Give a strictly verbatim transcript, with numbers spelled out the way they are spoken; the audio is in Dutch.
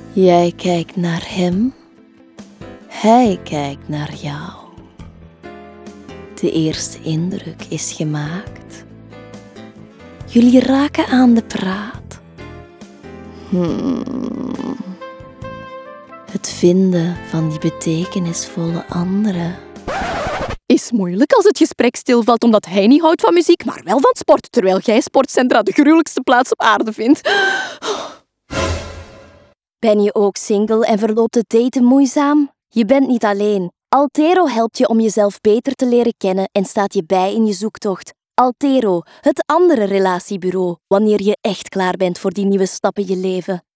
Jij kijkt naar hem, hij kijkt naar jou. De eerste indruk is gemaakt. Jullie raken aan de praat. Hmm. Het vinden van die betekenisvolle andere Is moeilijk als het gesprek stilvalt omdat hij niet houdt van muziek, maar wel van sport, terwijl jij sportcentra de gruwelijkste plaats op aarde vindt. Ben je ook single en verloopt het daten moeizaam? Je bent niet alleen. Altero helpt je om jezelf beter te leren kennen en staat je bij in je zoektocht. Altero, het andere relatiebureau, wanneer je echt klaar bent voor die nieuwe stap in je leven.